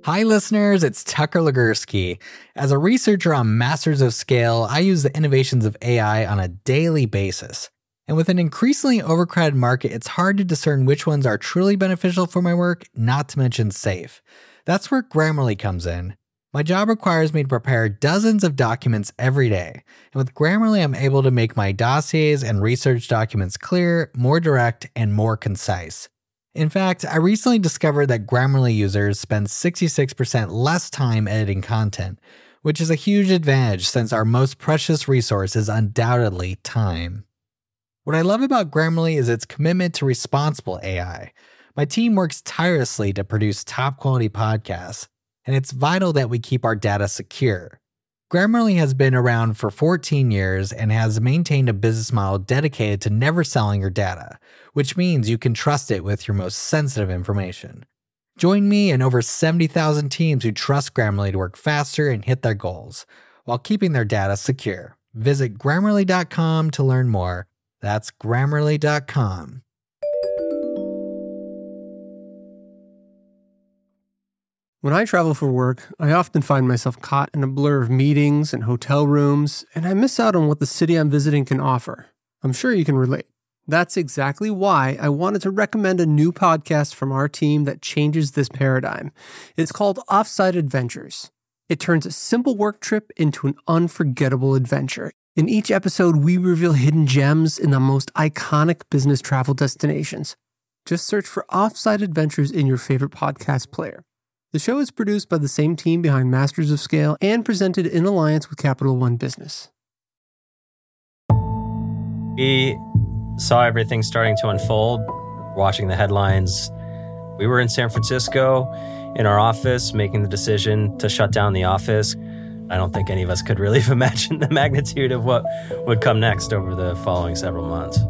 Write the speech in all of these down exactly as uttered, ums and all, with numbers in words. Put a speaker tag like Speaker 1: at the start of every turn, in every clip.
Speaker 1: Hi listeners, it's Tucker Legursky. As a researcher on Masters of Scale, I use the innovations of A I on a daily basis. And with an increasingly overcrowded market, it's hard to discern which ones are truly beneficial for my work, not to mention safe. That's where Grammarly comes in. My job requires me to prepare dozens of documents every day. And with Grammarly, I'm able to make my dossiers and research documents clear, more direct, and more concise. In fact, I recently discovered that Grammarly users spend sixty-six percent less time editing content, which is a huge advantage since our most precious resource is undoubtedly time. What I love about Grammarly is its commitment to responsible A I. My team works tirelessly to produce top-quality podcasts, and it's vital that we keep our data secure. Grammarly has been around for fourteen years and has maintained a business model dedicated to never selling your data, which means you can trust it with your most sensitive information. Join me and over seventy thousand teams who trust Grammarly to work faster and hit their goals, while keeping their data secure. Visit Grammarly dot com to learn more. That's Grammarly dot com.
Speaker 2: When I travel for work, I often find myself caught in a blur of meetings and hotel rooms, and I miss out on what the city I'm visiting can offer. I'm sure you can relate. That's exactly why I wanted to recommend a new podcast from our team that changes this paradigm. It's called Offsite Adventures. It turns a simple work trip into an unforgettable adventure. In each episode, we reveal hidden gems in the most iconic business travel destinations. Just search for Offsite Adventures in your favorite podcast player. The show is produced by the same team behind Masters of Scale and presented in alliance with Capital One Business.
Speaker 3: We saw everything starting to unfold, watching the headlines. We were in San Francisco in our office making the decision to shut down the office. I don't think any of us could really have imagined the magnitude of what would come next over the following several months.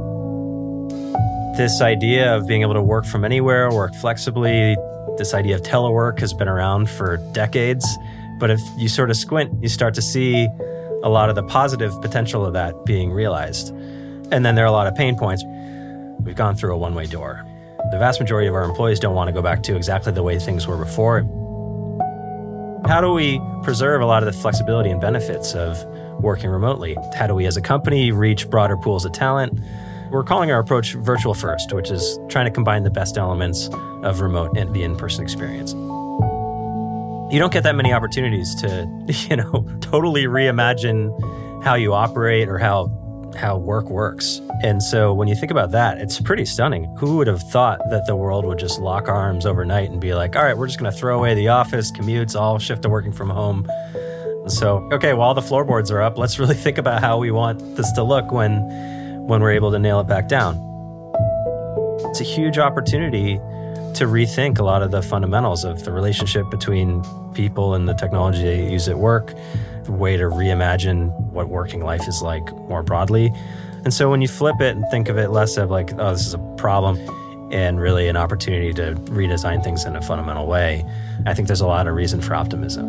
Speaker 3: This idea of being able to work from anywhere, work flexibly, this idea of telework has been around for decades. But if you sort of squint, you start to see a lot of the positive potential of that being realized. And then there are a lot of pain points. We've gone through a one-way door. The vast majority of our employees don't want to go back to exactly the way things were before. How do we preserve a lot of the flexibility and benefits of working remotely? How do we as a company reach broader pools of talent? We're calling our approach virtual first, which is trying to combine the best elements of remote and the in-person experience. You don't get that many opportunities to, you know, totally reimagine how you operate or how how work works. And so when you think about that, it's pretty stunning. Who would have thought that the world would just lock arms overnight and be like, all right, we're just going to throw away the office, commutes, all shift to working from home. So, okay, well, all the floorboards are up. Let's really think about how we want this to look when when we're able to nail it back down. It's a huge opportunity to rethink a lot of the fundamentals of the relationship between people and the technology they use at work, a way to reimagine what working life is like more broadly. And so when you flip it and think of it less of like, oh, this is a problem, and really an opportunity to redesign things in a fundamental way, I think there's a lot of reason for optimism.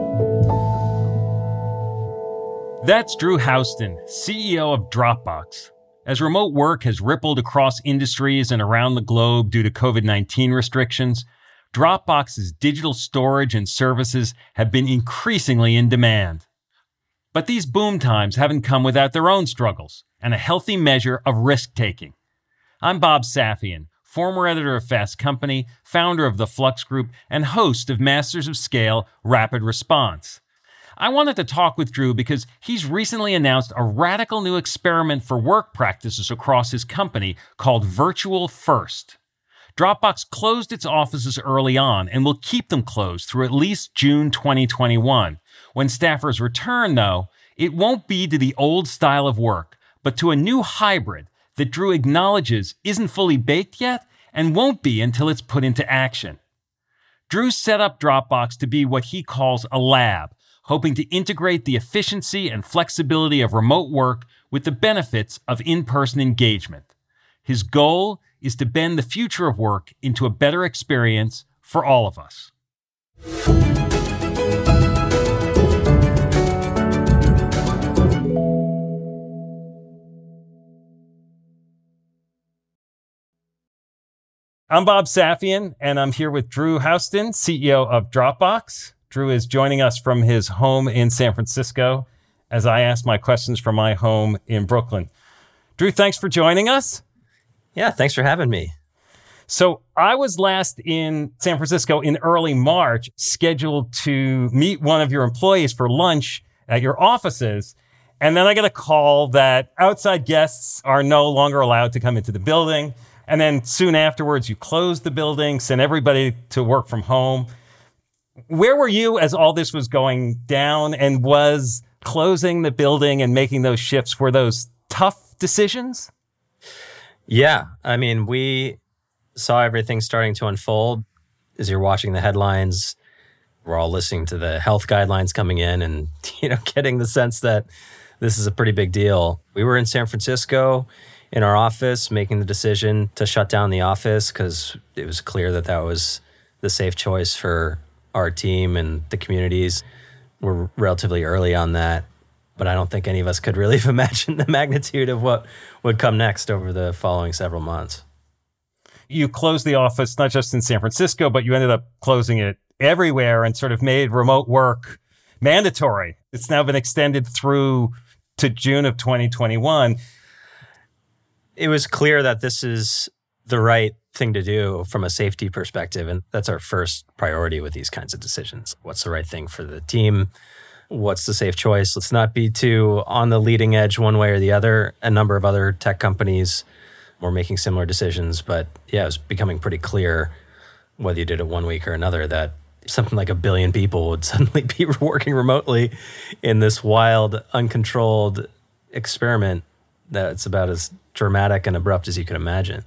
Speaker 4: That's Drew Houston, C E O of Dropbox. As remote work has rippled across industries and around the globe due to covid nineteen restrictions, Dropbox's digital storage and services have been increasingly in demand. But these boom times haven't come without their own struggles and a healthy measure of risk-taking. I'm Bob Safian, former editor of Fast Company, founder of the Flux Group, and host of Masters of Scale Rapid Response. I wanted to talk with Drew because he's recently announced a radical new experiment for work practices across his company called Virtual First. Dropbox closed its offices early on and will keep them closed through at least June twenty twenty-one. When staffers return, though, it won't be to the old style of work, but to a new hybrid that Drew acknowledges isn't fully baked yet and won't be until it's put into action. Drew set up Dropbox to be what he calls a lab, hoping to integrate the efficiency and flexibility of remote work with the benefits of in-person engagement. His goal is to bend the future of work into a better experience for all of us. I'm Bob Safian, and I'm here with Drew Houston, C E O of Dropbox. Drew is joining us from his home in San Francisco as I ask my questions from my home in Brooklyn. Drew, thanks for joining us.
Speaker 3: Yeah, thanks for having me.
Speaker 4: So I was last in San Francisco in early March, scheduled to meet one of your employees for lunch at your offices. And then I get a call that outside guests are no longer allowed to come into the building. And then soon afterwards, you close the building, send everybody to work from home. Where were you as all this was going down? And was closing the building and making those shifts, were those tough decisions?
Speaker 3: Yeah, I mean, we saw everything starting to unfold as you're watching the headlines. We're all listening to the health guidelines coming in and, you know, getting the sense that this is a pretty big deal. We were in San Francisco in our office making the decision to shut down the office because it was clear that that was the safe choice for our team and the communities. We're relatively early on that, but I don't think any of us could really have imagined the magnitude of what would come next over the following several months.
Speaker 4: You closed the office, not just in San Francisco, but you ended up closing it everywhere and sort of made remote work mandatory. It's now been extended through to June of twenty twenty-one.
Speaker 3: It was clear that this is the right thing to do from a safety perspective. And that's our first priority with these kinds of decisions. What's the right thing for the team? What's the safe choice? Let's not be too on the leading edge one way or the other. A number of other tech companies were making similar decisions. But yeah, it was becoming pretty clear, whether you did it one week or another, that something like a billion people would suddenly be working remotely in this wild, uncontrolled experiment that's about as dramatic and abrupt as you can imagine.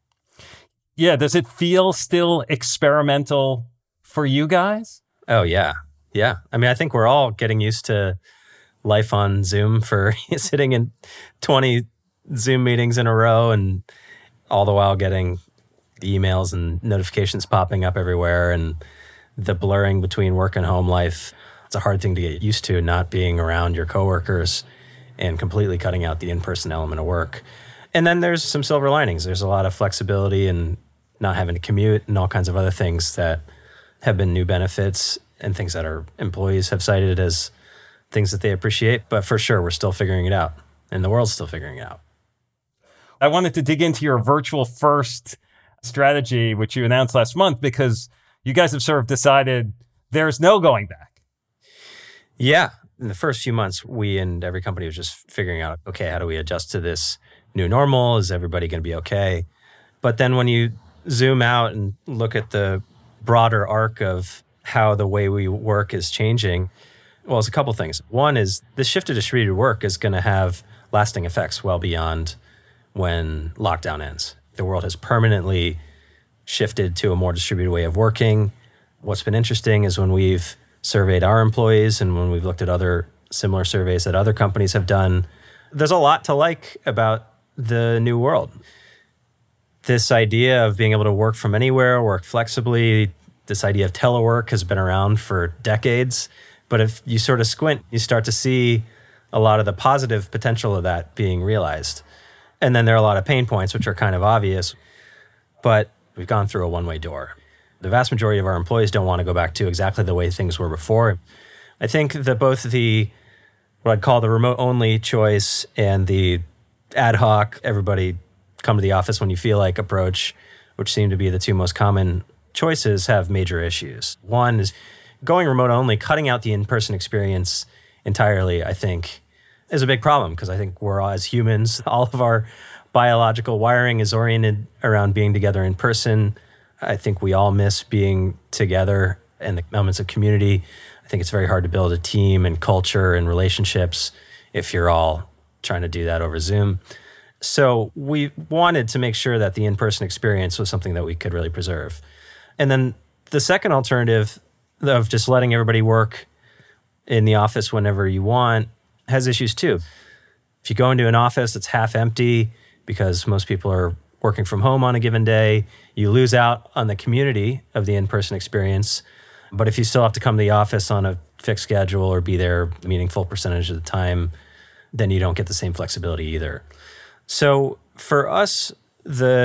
Speaker 4: Yeah, does it feel still experimental for you guys?
Speaker 3: Oh, yeah. Yeah. I mean, I think we're all getting used to life on Zoom for sitting in twenty Zoom meetings in a row and all the while getting emails and notifications popping up everywhere and the blurring between work and home life. It's a hard thing to get used to, not being around your coworkers and completely cutting out the in-person element of work. And then there's some silver linings. There's a lot of flexibility and not having to commute and all kinds of other things that have been new benefits and things that our employees have cited as things that they appreciate. But for sure, we're still figuring it out and the world's still figuring it out.
Speaker 4: I wanted to dig into your virtual first strategy, which you announced last month, because you guys have sort of decided there's no going back.
Speaker 3: Yeah. In the first few months, we and every company was just figuring out, okay, how do we adjust to this new normal? Is everybody going to be okay? But then when you zoom out and look at the broader arc of how the way we work is changing, well, it's a couple things. One is this shift to distributed work is going to have lasting effects well beyond when lockdown ends. The world has permanently shifted to a more distributed way of working. What's been interesting is when we've surveyed our employees and when we've looked at other similar surveys that other companies have done, there's a lot to like about the new world. This idea of being able to work from anywhere, work flexibly, this idea of telework has been around for decades. But if you sort of squint, you start to see a lot of the positive potential of that being realized. And then there are a lot of pain points, which are kind of obvious. But we've gone through a one-way door. The vast majority of our employees don't want to go back to exactly the way things were before. I think that both the, what I'd call the remote-only choice and the ad hoc, everybody come to the office when you feel like approach, which seem to be the two most common choices, have major issues. One is going remote-only, cutting out the in-person experience entirely, I think, is a big problem because I think we're all, as humans, all of our biological wiring is oriented around being together in person. I think we all miss being together and the elements of community. I think it's very hard to build a team and culture and relationships if you're all trying to do that over Zoom. So we wanted to make sure that the in-person experience was something that we could really preserve. And then the second alternative of just letting everybody work in the office whenever you want has issues too. If you go into an office that's half empty because most people are working from home on a given day, you lose out on the community of the in-person experience. But if you still have to come to the office on a fixed schedule or be there a meaningful percentage of the time, then you don't get the same flexibility either. So for us, the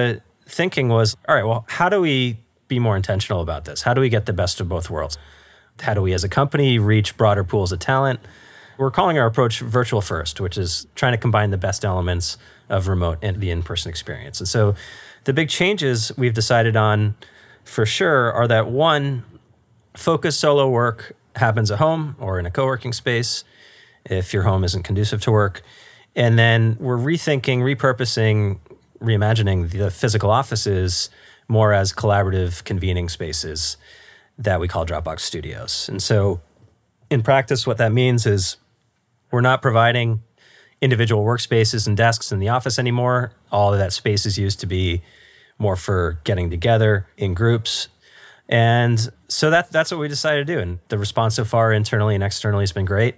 Speaker 3: thinking was, all right, well, how do we be more intentional about this? How do we get the best of both worlds? How do we as a company reach broader pools of talent? We're calling our approach virtual first, which is trying to combine the best elements of remote and the in-person experience. And so the big changes we've decided on for sure are that one, focused solo work happens at home or in a co-working space if your home isn't conducive to work. And then we're rethinking, repurposing, reimagining the physical offices more as collaborative convening spaces that we call Dropbox Studios. And so in practice, what that means is we're not providing individual workspaces and desks in the office anymore. All of that space is used to be more for getting together in groups. And so that, that's what we decided to do. And the response so far internally and externally has been great.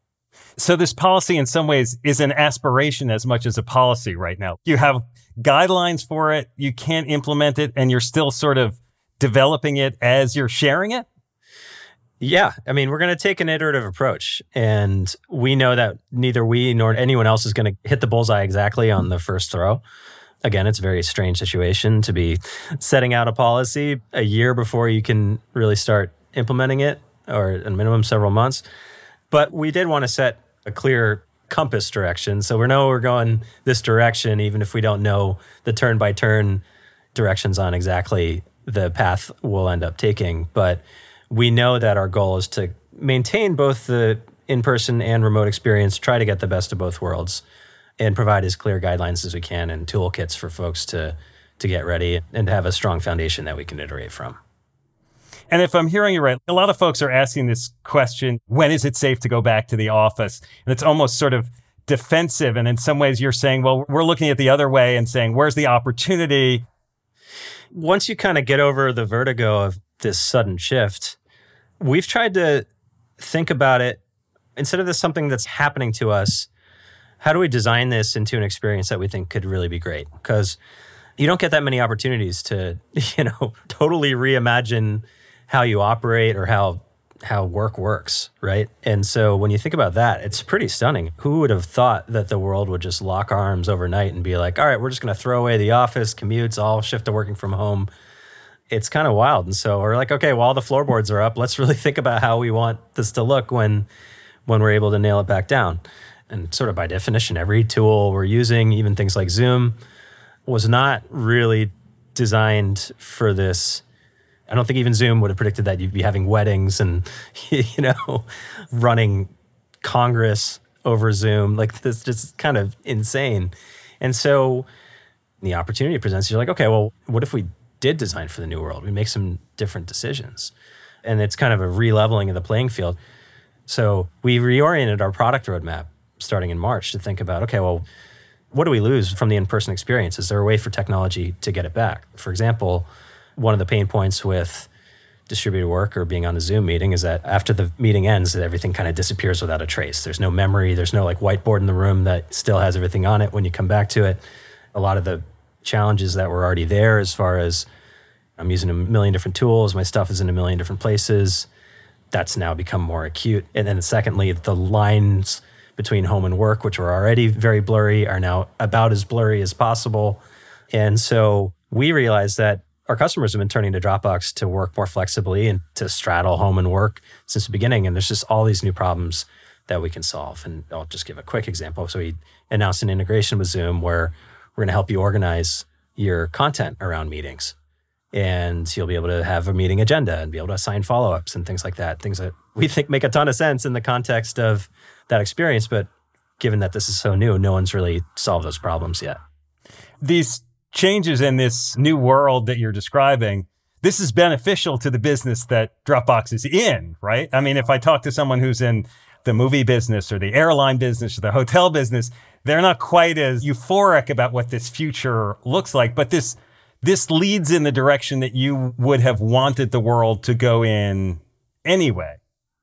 Speaker 4: So this policy in some ways is an aspiration as much as a policy right now. You have guidelines for it, you can't implement it, and you're still sort of developing it as you're sharing it?
Speaker 3: Yeah. I mean, we're going to take an iterative approach. And we know that neither we nor anyone else is going to hit the bullseye exactly on the first throw. Again, it's a very strange situation to be setting out a policy a year before you can really start implementing it, or at minimum several months. But we did want to set a clear compass direction. So we know we're going this direction, even if we don't know the turn-by-turn directions on exactly the path we'll end up taking. But we know that our goal is to maintain both the in-person and remote experience, try to get the best of both worlds, and provide as clear guidelines as we can and toolkits for folks to, to get ready and have a strong foundation that we can iterate from.
Speaker 4: And if I'm hearing you right, a lot of folks are asking this question, when is it safe to go back to the office? And it's almost sort of defensive. And in some ways you're saying, well, we're looking at the other way and saying, where's the opportunity?
Speaker 3: Once you kind of get over the vertigo of this sudden shift, we've tried to think about it, instead of this something that's happening to us, how do we design this into an experience that we think could really be great? Because you don't get that many opportunities to, you know, totally reimagine how you operate or how how work works, right? And so when you think about that, it's pretty stunning. Who would have thought that the world would just lock arms overnight and be like, all right, we're just going to throw away the office, commutes, all shift to working from home. It's kind of wild. And so we're like, okay, well, all the floorboards are up. Let's really think about how we want this to look when when we're able to nail it back down. And sort of by definition, every tool we're using, even things like Zoom, was not really designed for this. I don't think even Zoom would have predicted that you'd be having weddings and, you know, running Congress over Zoom. Like, this just kind of insane. And so the opportunity presents, you're like, okay, well, what if we did design for the new world? We make some different decisions. And it's kind of a re-leveling of the playing field. So we reoriented our product roadmap starting in March to think about, okay, well, what do we lose from the in-person experience? Is there a way for technology to get it back? For example, one of the pain points with distributed work or being on a Zoom meeting is that after the meeting ends, that everything kind of disappears without a trace. There's no memory. There's no like whiteboard in the room that still has everything on it when you come back to it. A lot of the challenges that were already there, as far as I'm using a million different tools, my stuff is in a million different places, that's now become more acute. And then secondly, the lines between home and work, which were already very blurry, are now about as blurry as possible. And so we realized that our customers have been turning to Dropbox to work more flexibly and to straddle home and work since the beginning. And there's just all these new problems that we can solve. And I'll just give a quick example. So we announced an integration with Zoom where we're going to help you organize your content around meetings. And you'll be able to have a meeting agenda and be able to assign follow-ups and things like that. Things that we think make a ton of sense in the context of that experience. But given that this is so new, no one's really solved those problems yet.
Speaker 4: These changes in this new world that you're describing, this is beneficial to the business that Dropbox is in, right? I mean, if I talk to someone who's in the movie business or the airline business or the hotel business, they're not quite as euphoric about what this future looks like. But this this leads in the direction that you would have wanted the world to go in anyway.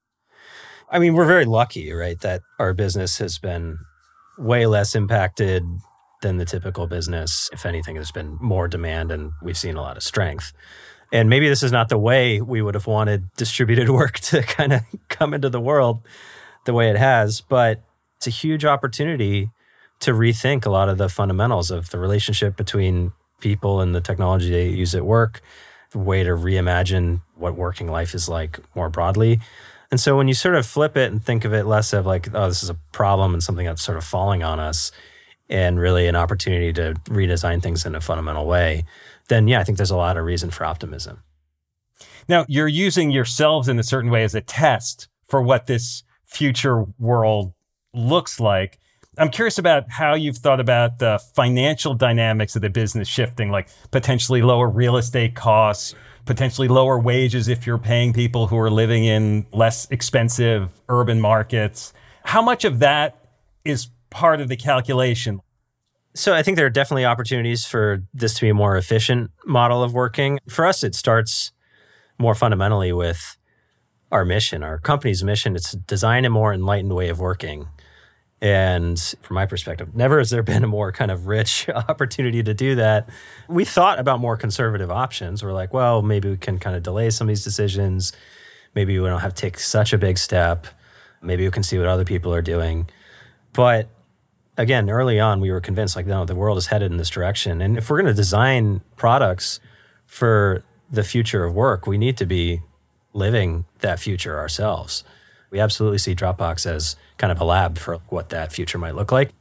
Speaker 3: I mean, we're very lucky, right, that our business has been way less impacted than the typical business. If anything, there's been more demand and we've seen a lot of strength. And maybe this is not the way we would have wanted distributed work to kind of come into the world the way it has, but it's a huge opportunity to rethink a lot of the fundamentals of the relationship between people and the technology they use at work, a way to reimagine what working life is like more broadly. And so when you sort of flip it and think of it less of like, oh, this is a problem and something that's sort of falling on us, and really an opportunity to redesign things in a fundamental way, then yeah, I think there's a lot of reason for optimism.
Speaker 4: Now, you're using yourselves in a certain way as a test for what this future world looks like. I'm curious about how you've thought about the financial dynamics of the business shifting, like potentially lower real estate costs, potentially lower wages if you're paying people who are living in less expensive urban markets. How much of that is part of the calculation?
Speaker 3: So I think there are definitely opportunities for this to be a more efficient model of working. For us, it starts more fundamentally with our mission, our company's mission. It's to design a more enlightened way of working. And from my perspective, never has there been a more kind of rich opportunity to do that. We thought about more conservative options. We're like, well, maybe we can kind of delay some of these decisions. Maybe we don't have to take such a big step. Maybe we can see what other people are doing. But again, early on, we were convinced like, no, the world is headed in this direction. And if we're going to design products for the future of work, we need to be living that future ourselves. We absolutely see Dropbox as kind of a lab for what that future might look like.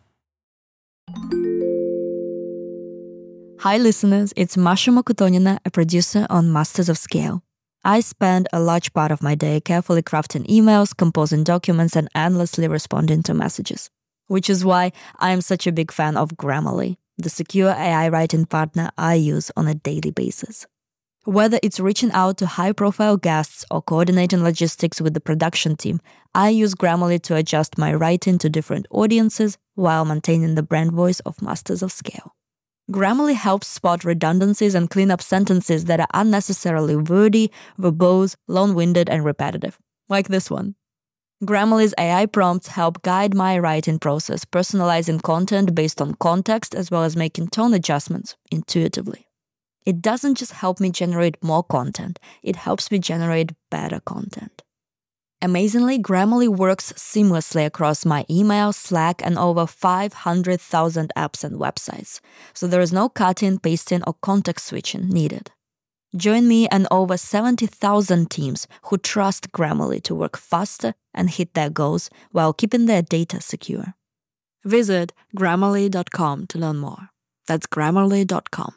Speaker 5: Hi, listeners. It's Masha Mokotonina, a producer on Masters of Scale. I spend a large part of my day carefully crafting emails, composing documents, and endlessly responding to messages. Which is why I am such a big fan of Grammarly, the secure A I writing partner I use on a daily basis. Whether it's reaching out to high-profile guests or coordinating logistics with the production team, I use Grammarly to adjust my writing to different audiences while maintaining the brand voice of Masters of Scale. Grammarly helps spot redundancies and clean up sentences that are unnecessarily wordy, verbose, long-winded, and repetitive, like this one. Grammarly's A I prompts help guide my writing process, personalizing content based on context as well as making tone adjustments intuitively. It doesn't just help me generate more content, it helps me generate better content. Amazingly, Grammarly works seamlessly across my email, Slack, and over five hundred thousand apps and websites, so there is no cutting, pasting, or context switching needed. Join me and over seventy thousand teams who trust Grammarly to work faster and hit their goals while keeping their data secure. Visit Grammarly dot com to learn more. That's Grammarly dot com.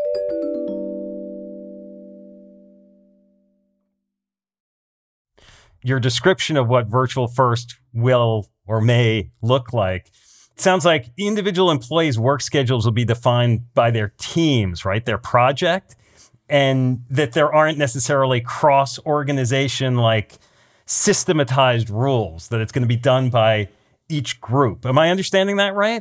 Speaker 4: Your description of what virtual first will or may look like, it sounds like individual employees' work schedules will be defined by their teams, right? Their project, and that there aren't necessarily cross-organization, like systematized rules, that it's going to be done by each group. Am I understanding that right?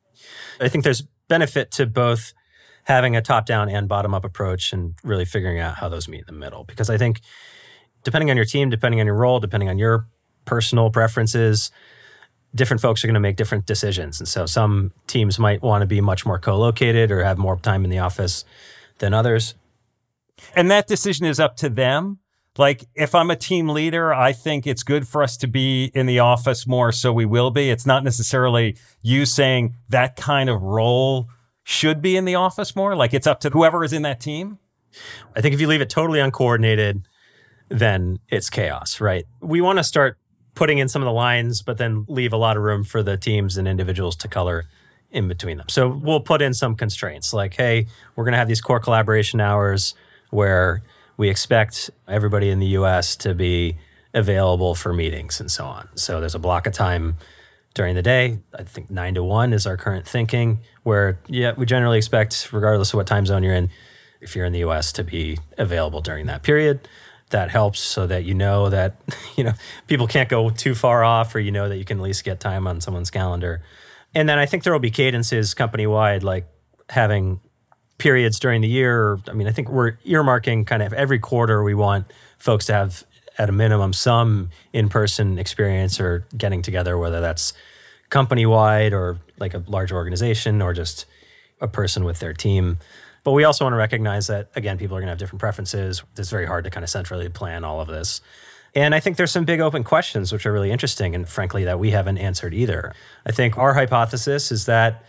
Speaker 3: I think there's benefit to both having a top-down and bottom-up approach and really figuring out how those meet in the middle. Because I think depending on your team, depending on your role, depending on your personal preferences, different folks are going to make different decisions. And so some teams might want to be much more co-located or have more time in the office than others.
Speaker 4: And that decision is up to them. Like if I'm a team leader, I think it's good for us to be in the office more, so we will be. It's not necessarily you saying that kind of role should be in the office more. Like it's up to whoever is in that team.
Speaker 3: I think if you leave it totally uncoordinated, then it's chaos, right? We want to start putting in some of the lines, but then leave a lot of room for the teams and individuals to color in between them. So we'll put in some constraints like, hey, we're going to have these core collaboration hours where we expect everybody in the U S to be available for meetings and so on. So there's a block of time during the day. I think nine to one is our current thinking, where yeah, we generally expect, regardless of what time zone you're in, if you're in the U S, to be available during that period. That helps so that you know that, you know, people can't go too far off, or you know that you can at least get time on someone's calendar. And then I think there will be cadences company-wide, like having periods during the year. I mean, I think we're earmarking kind of every quarter we want folks to have, at a minimum, some in-person experience or getting together, whether that's company-wide or like a large organization or just a person with their team. But we also want to recognize that, again, people are going to have different preferences. It's very hard to kind of centrally plan all of this. And I think there's some big open questions which are really interesting and, frankly, that we haven't answered either. I think our hypothesis is that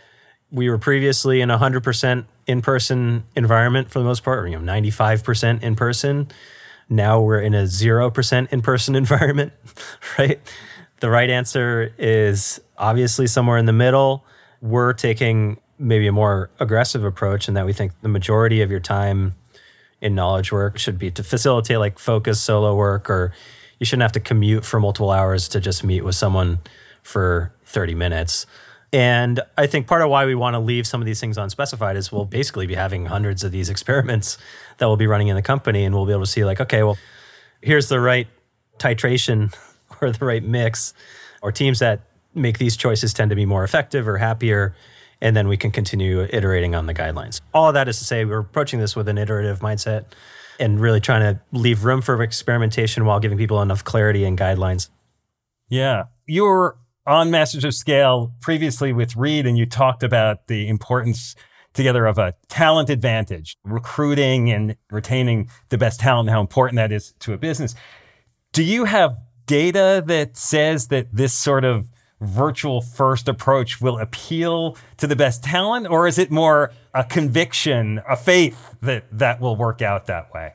Speaker 3: We were previously in a one hundred percent in-person environment for the most part, or, you know, ninety-five percent in person. Now we're in a zero percent in-person environment, right? The right answer is obviously somewhere in the middle. We're taking maybe a more aggressive approach in that we think the majority of your time in knowledge work should be to facilitate like focused solo work, or you shouldn't have to commute for multiple hours to just meet with someone for thirty minutes. And I think part of why we want to leave some of these things unspecified is we'll basically be having hundreds of these experiments that we'll be running in the company, and we'll be able to see like, okay, well, here's the right titration or the right mix, or teams that make these choices tend to be more effective or happier, and then we can continue iterating on the guidelines. All of that is to say we're approaching this with an iterative mindset and really trying to leave room for experimentation while giving people enough clarity and guidelines.
Speaker 4: Yeah. You were on Masters of Scale previously with Reed, and you talked about the importance together of a talent advantage, recruiting and retaining the best talent, and how important that is to a business. Do you have data that says that this sort of virtual first approach will appeal to the best talent, or is it more a conviction, a faith that that will work out that way?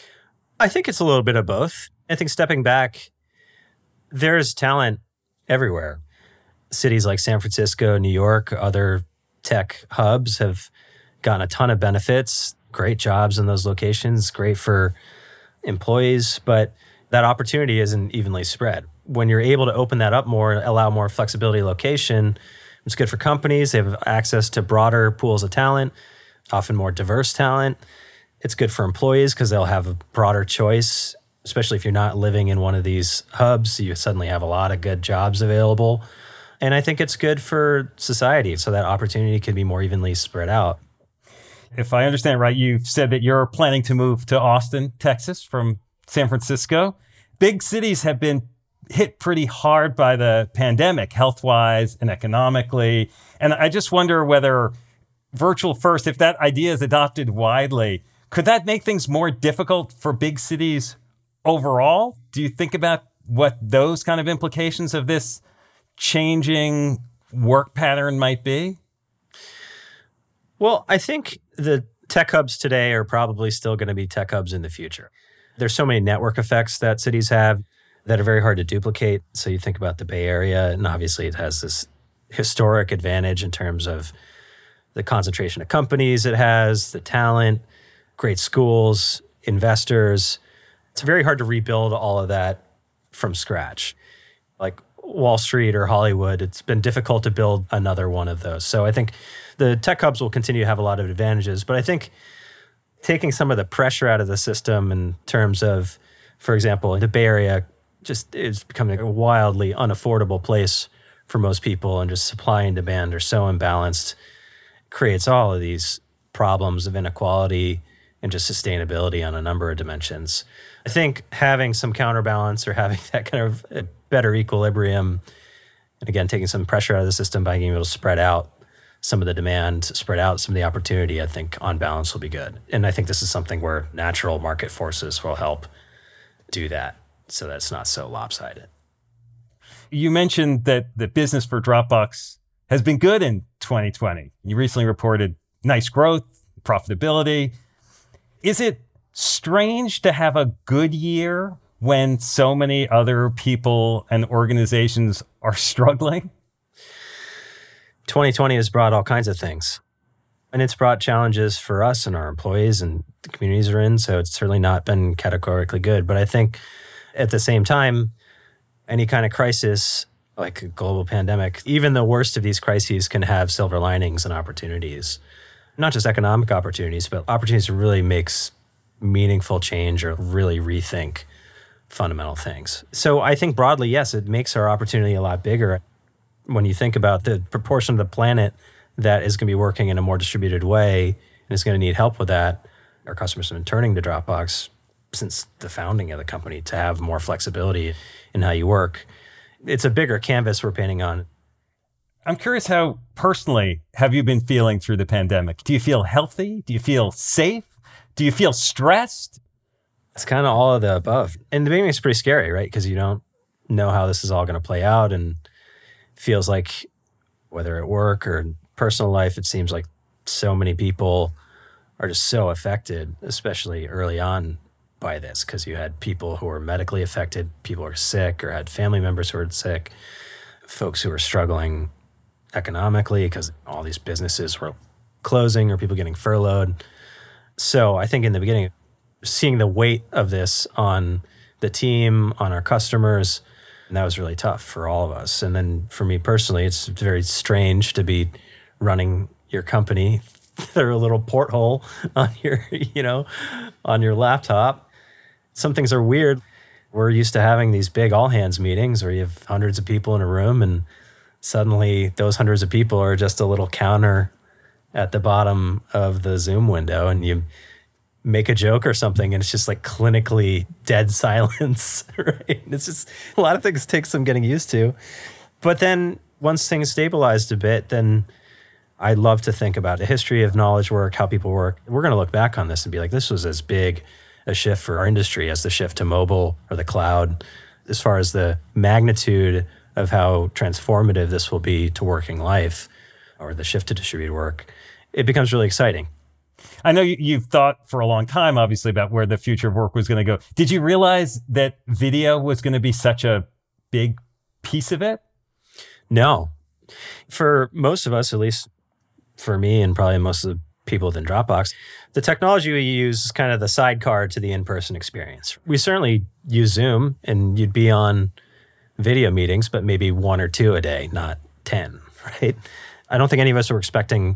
Speaker 3: I think it's a little bit of both. I think stepping back, there's talent everywhere. Cities like San Francisco, New York, other tech hubs have gotten a ton of benefits, great jobs in those locations, great for employees, but that opportunity isn't evenly spread. When you're able to open that up more, allow more flexibility of location, it's good for companies. They have access to broader pools of talent, often more diverse talent. It's good for employees because they'll have a broader choice, especially if you're not living in one of these hubs. You suddenly have a lot of good jobs available. And I think it's good for society, so that opportunity can be more evenly spread out.
Speaker 4: If I understand right, you've said that you're planning to move to Austin, Texas from San Francisco. Big cities have been hit pretty hard by the pandemic, health-wise and economically. And I just wonder whether virtual first, if that idea is adopted widely, could that make things more difficult for big cities overall? Do you think about what those kind of implications of this changing work pattern might be?
Speaker 3: Well, I think the tech hubs today are probably still going to be tech hubs in the future. There's so many network effects that cities have that are very hard to duplicate. So you think about the Bay Area, and obviously it has this historic advantage in terms of the concentration of companies it has, the talent, great schools, investors. It's very hard to rebuild all of that from scratch. Like Wall Street or Hollywood, it's been difficult to build another one of those. So I think the tech hubs will continue to have a lot of advantages, but I think taking some of the pressure out of the system in terms of, for example, the Bay Area just is becoming a wildly unaffordable place for most people, and just supply and demand are so imbalanced, creates all of these problems of inequality and just sustainability on a number of dimensions. I think having some counterbalance or having that kind of a better equilibrium, and again, taking some pressure out of the system by being able to spread out some of the demand, spread out some of the opportunity, I think on balance will be good. And I think this is something where natural market forces will help do that so that it's not so lopsided.
Speaker 4: You mentioned that the business for Dropbox has been good in twenty twenty. You recently reported nice growth, profitability. Is it strange to have a good year when so many other people and organizations are struggling?
Speaker 3: twenty twenty has brought all kinds of things. And it's brought challenges for us and our employees and the communities we're in. So it's certainly not been categorically good. But I think at the same time, any kind of crisis, like a global pandemic, even the worst of these crises can have silver linings and opportunities. Not just economic opportunities, but opportunities to really make meaningful change or really rethink fundamental things. So I think broadly, yes, it makes our opportunity a lot bigger. When you think about the proportion of the planet that is going to be working in a more distributed way and is going to need help with that, our customers have been turning to Dropbox since the founding of the company to have more flexibility in how you work. It's a bigger canvas we're painting on.
Speaker 4: I'm curious, how personally have you been feeling through the pandemic? Do you feel healthy? Do you feel safe? Do you feel stressed?
Speaker 3: It's kind of all of the above. In the beginning, it's pretty scary, right? Because you don't know how this is all going to play out, and feels like whether at work or personal life, it seems like so many people are just so affected, especially early on by this, because you had people who were medically affected, people who were sick or had family members who were sick, folks who were struggling economically because all these businesses were closing or people getting furloughed. So I think in the beginning, seeing the weight of this on the team, on our customers, and that was really tough for all of us. And then for me personally, it's very strange to be running your company through a little porthole on your, you know, on your laptop. Some things are weird. We're used to having these big all hands meetings where you have hundreds of people in a room, and suddenly those hundreds of people are just a little counter at the bottom of the Zoom window, and you make a joke or something and it's just like clinically dead silence, right? It's just, a lot of things take some getting used to. But then once things stabilized a bit, then I love to think about the history of knowledge work, how people work. We're going to look back on this and be like, this was as big a shift for our industry as the shift to mobile or the cloud, as far as the magnitude of how transformative this will be to working life or the shift to distributed work. It becomes really exciting.
Speaker 4: I know you, you've thought for a long time, obviously, about where the future of work was going to go. Did you realize that video was going to be such a big piece of it?
Speaker 3: No. For most of us, at least for me and probably most of the people within Dropbox, the technology we use is kind of the sidecar to the in-person experience. We certainly use Zoom, and you'd be on video meetings, but maybe one or two a day, not ten, right? I don't think any of us were expecting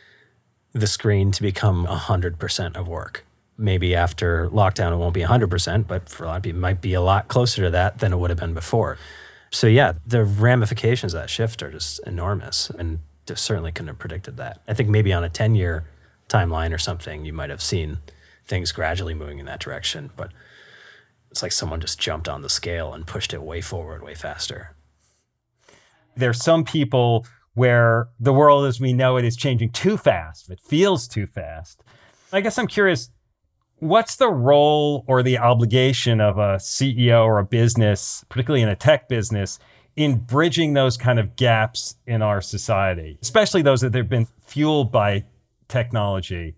Speaker 3: the screen to become one hundred percent of work. Maybe after lockdown, it won't be one hundred percent, but for a lot of people, it might be a lot closer to that than it would have been before. So yeah, the ramifications of that shift are just enormous, and just certainly couldn't have predicted that. I think maybe on a ten-year timeline or something, you might have seen things gradually moving in that direction, but it's like someone just jumped on the scale and pushed it way forward, way faster.
Speaker 4: There's some people where the world as we know it is changing too fast. It feels too fast. I guess I'm curious, what's the role or the obligation of a C E O or a business, particularly in a tech business, in bridging those kind of gaps in our society, especially those that have been fueled by technology?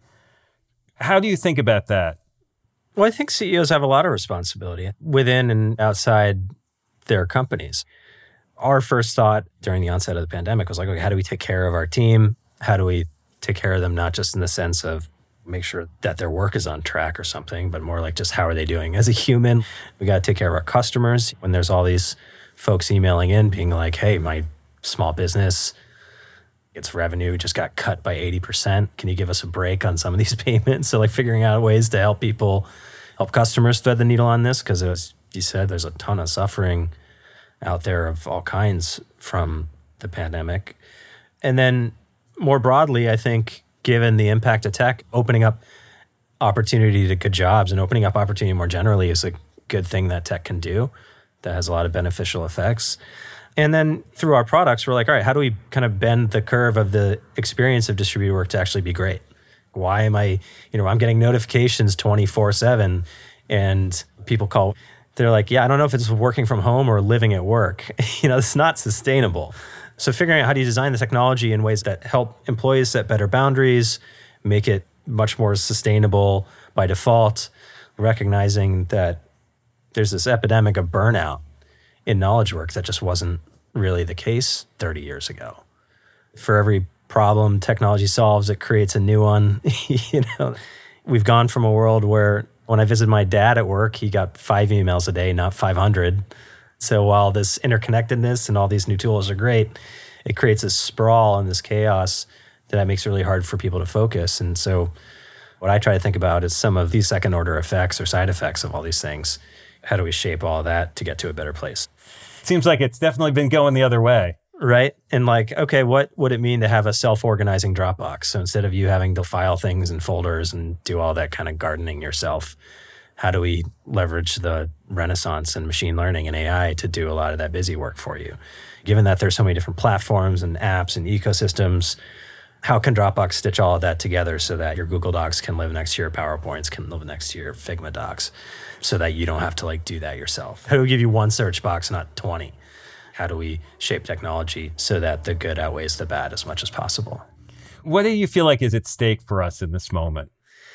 Speaker 4: How do you think about that?
Speaker 3: Well, I think C E Os have a lot of responsibility within and outside their companies. Our first thought during the onset of the pandemic was like, okay, how do we take care of our team? How do we take care of them, not just in the sense of make sure that their work is on track or something, but more like just how are they doing as a human? We got to take care of our customers. When there's all these folks emailing in being like, hey, my small business, its revenue just got cut by eighty percent. Can you give us a break on some of these payments? So like figuring out ways to help people, help customers thread the needle on this, because as you said, there's a ton of suffering out there of all kinds from the pandemic. And then more broadly, I think, given the impact of tech, opening up opportunity to good jobs and opening up opportunity more generally is a good thing that tech can do that has a lot of beneficial effects. And then through our products, we're like, all right, how do we kind of bend the curve of the experience of distributed work to actually be great? Why am I, you know, I'm getting notifications twenty-four seven and people call, they're like, yeah, I don't know if it's working from home or living at work. You know, it's not sustainable. So figuring out how do you design the technology in ways that help employees set better boundaries, make it much more sustainable by default, recognizing that there's this epidemic of burnout in knowledge work that just wasn't really the case thirty years ago. For every problem technology solves, it creates a new one. You know, we've gone from a world where when I visited my dad at work, he got five emails a day, not five hundred. So while this interconnectedness and all these new tools are great, it creates this sprawl and this chaos that makes it really hard for people to focus. And so what I try to think about is some of these second order effects or side effects of all these things. How do we shape all of that to get to a better place?
Speaker 4: Seems like it's definitely been going the other way.
Speaker 3: Right? And like, okay, what would it mean to have a self-organizing Dropbox? So instead of you having to file things in folders and do all that kind of gardening yourself, how do we leverage the renaissance in machine learning and A I to do a lot of that busy work for you? Given that there's so many different platforms and apps and ecosystems, how can Dropbox stitch all of that together so that your Google Docs can live next to your PowerPoints, can live next to your Figma docs, so that you don't have to like do that yourself? How do we give you one search box, not twenty? How do we shape technology so that the good outweighs the bad as much as possible?
Speaker 4: What do you feel like is at stake for us in this moment?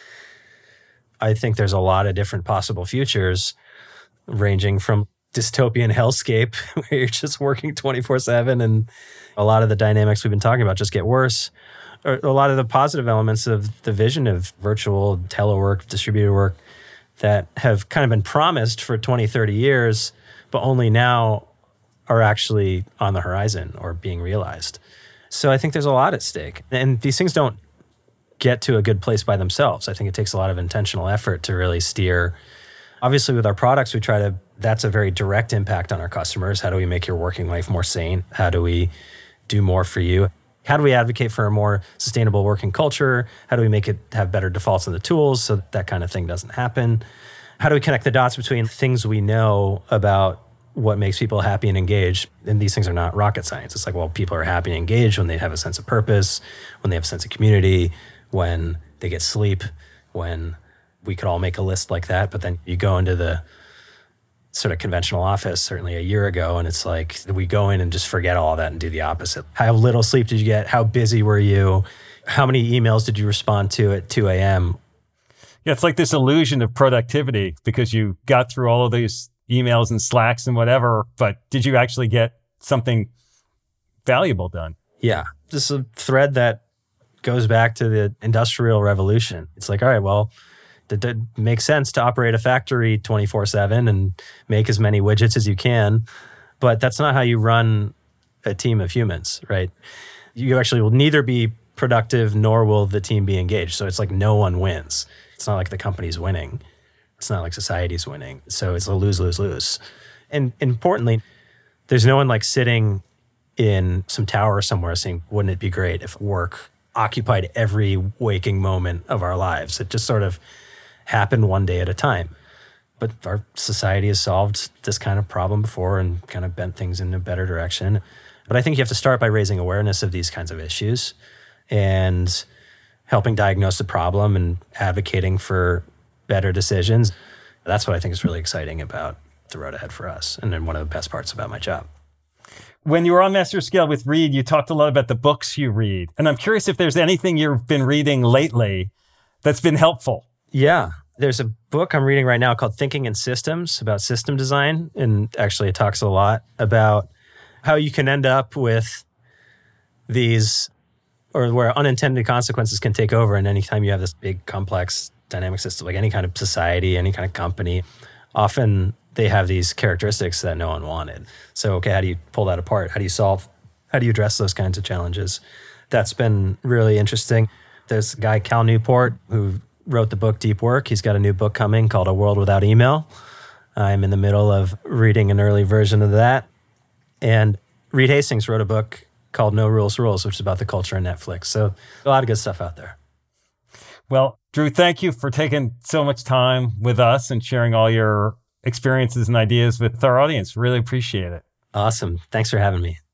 Speaker 3: I think there's a lot of different possible futures, ranging from dystopian hellscape where you're just working twenty-four seven and a lot of the dynamics we've been talking about just get worse, or a lot of the positive elements of the vision of virtual telework, distributed work that have kind of been promised for twenty, thirty years, but only now are actually on the horizon or being realized. So I think there's a lot at stake. And these things don't get to a good place by themselves. I think it takes a lot of intentional effort to really steer. Obviously, with our products, we try to, that's a very direct impact on our customers. How do we make your working life more sane? How do we do more for you? How do we advocate for a more sustainable working culture? How do we make it have better defaults in the tools so that, that kind of thing doesn't happen? How do we connect the dots between things we know about what makes people happy and engaged? And these things are not rocket science. It's like, well, people are happy and engaged when they have a sense of purpose, when they have a sense of community, when they get sleep, when we could all make a list like that. But then you go into the sort of conventional office, certainly a year ago, and it's like we go in and just forget all that and do the opposite. How little sleep did you get? How busy were you? How many emails did you respond to at two a.m.?
Speaker 4: Yeah, it's like this illusion of productivity because you got through all of these emails and Slacks and whatever, but did you actually get something valuable done?
Speaker 3: Yeah, this is a thread that goes back to the Industrial Revolution. It's like, all right, well, it, it makes sense to operate a factory twenty-four seven and make as many widgets as you can, but that's not how you run a team of humans, right? You actually will neither be productive nor will the team be engaged. So it's like no one wins. It's not like the company's winning. It's not like society's winning. So it's a lose, lose, lose. And importantly, there's no one like sitting in some tower somewhere saying, wouldn't it be great if work occupied every waking moment of our lives? It just sort of happened one day at a time. But our society has solved this kind of problem before and kind of bent things in a better direction. But I think you have to start by raising awareness of these kinds of issues and helping diagnose the problem and advocating for better decisions. That's what I think is really exciting about the road ahead for us, and then one of the best parts about my job.
Speaker 4: When you were on Master Scale with Reid, you talked a lot about the books you read. And I'm curious if there's anything you've been reading lately that's been helpful.
Speaker 3: Yeah. There's a book I'm reading right now called Thinking in Systems about system design. And actually it talks a lot about how you can end up with these, or where unintended consequences can take over. And anytime you have this big, complex dynamic system, like any kind of society, any kind of company, often they have these characteristics that no one wanted. So, okay, how do you pull that apart? How do you solve, how do you address those kinds of challenges? That's been really interesting. There's a guy, Cal Newport, who wrote the book Deep Work. He's got a new book coming called A World Without Email. I'm in the middle of reading an early version of that. And Reed Hastings wrote a book called No Rules Rules, which is about the culture of Netflix. So a lot of good stuff out there.
Speaker 4: Well, Drew, thank you for taking so much time with us and sharing all your experiences and ideas with our audience. Really appreciate it.
Speaker 3: Awesome. Thanks for having me.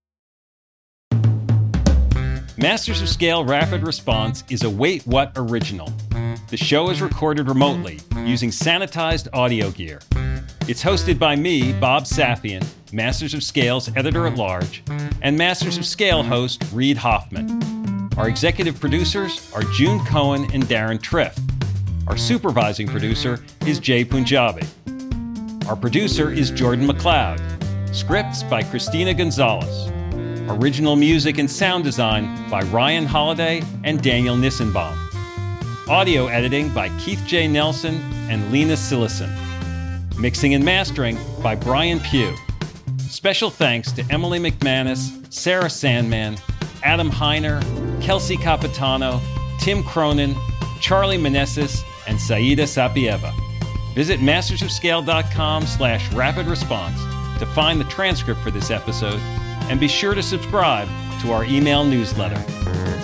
Speaker 4: Masters of Scale Rapid Response is a Wait What original. The show is recorded remotely using sanitized audio gear. It's hosted by me, Bob Safian, Masters of Scale's editor-at-large, and Masters of Scale host Reid Hoffman. Our executive producers are June Cohen and Darren Triff. Our supervising producer is Jay Punjabi. Our producer is Jordan McLeod. Scripts by Christina Gonzalez. Original music and sound design by Ryan Holiday and Daniel Nissenbaum. Audio editing by Keith J. Nelson and Lena Sillison. Mixing and mastering by Brian Pugh. Special thanks to Emily McManus, Sarah Sandman, Adam Heiner, Kelsey Capitano, Tim Cronin, Charlie Meneses, and Saida Sapieva. Visit mastersofscale.com slash rapid response to find the transcript for this episode, and be sure to subscribe to our email newsletter.